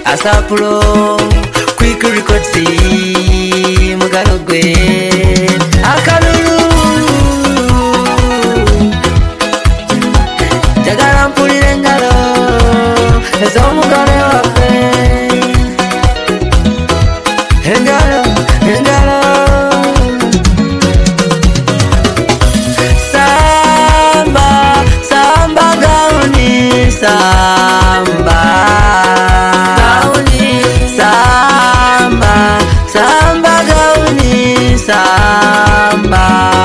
Asapulo Quick Records Mugarogwe Akalulu Jagara mpulire ngalo ez'omugole waffe engalo engalo samba samba gauni samba gauni samba samba gauni samba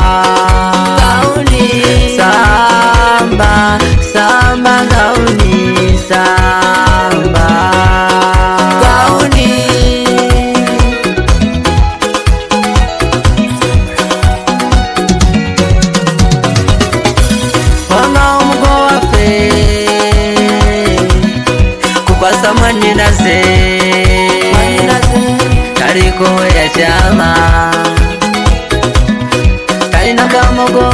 gauni samba samba gauni samba gauni mama umugo wafe kukwasa mwaninaze taliko ya chama talina kamogo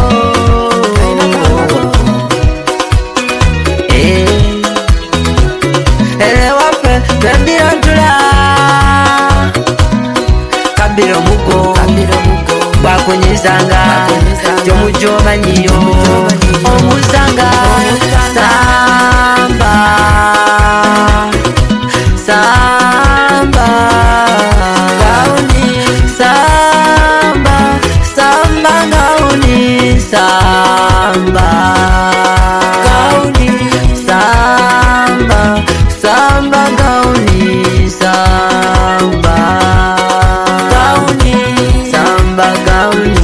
Kabiro mugo bakunyizanga jomujoba nyiyo omuzanga samba samba gauni samba samba gauni samba gauni samba samba gauni samba gauni samba gauni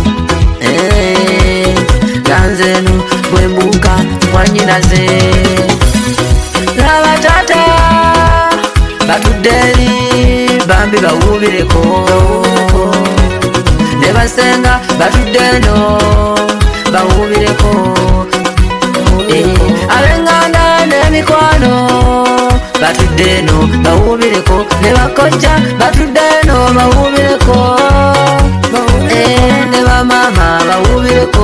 ganzenu bwembuka mwanyinaze laba tata batuderi bambi bawubireko ne basenga batudeno bawubireko abenganda n'emikwano batudeno bawubireko ne bakocha batudeno bawubireko ne bamama bawubireko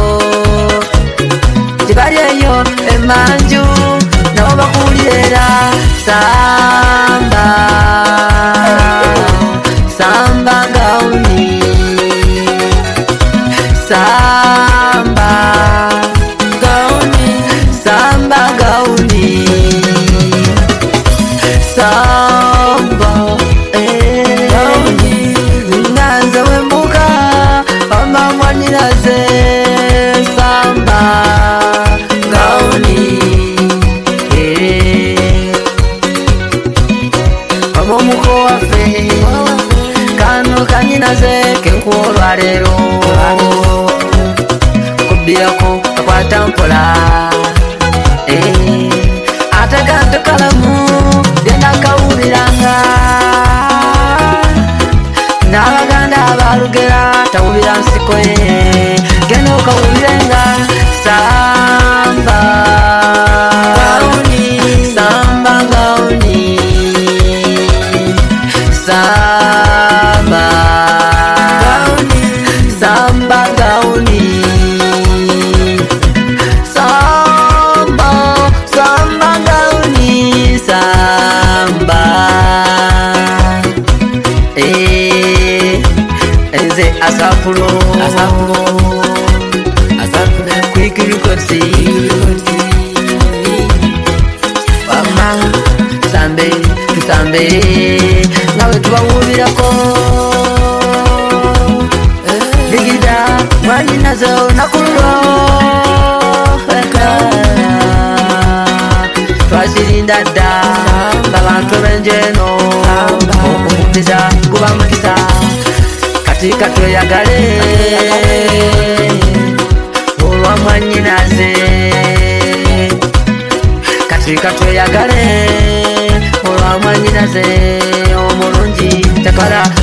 tibalyeyo emanju nabo bakulira samba samba gauni samba gauni samba gauni samba gauni nganze wembuka mama mwaniraze samba gauni mama muko wafe kano kanyinaze kenkuolwa lero kubirako akwata mpola ataganto kalamu genda kawubiranga n'abaganda abalugera tawubira nsiko ye genda okawubirenga samba gauni samba gauni samba gauni samba gauni samba samba gauni samba eze asapulo Quick Records mama sambe tusambe nawe tubawubirako digida mwanyinazo nakulo twasirinda dda babantu benjeno okukutiza kubamukisa katika tweyagale olwa mwanyinaze katika tweyagale olwa mwanyinaze omulungi takala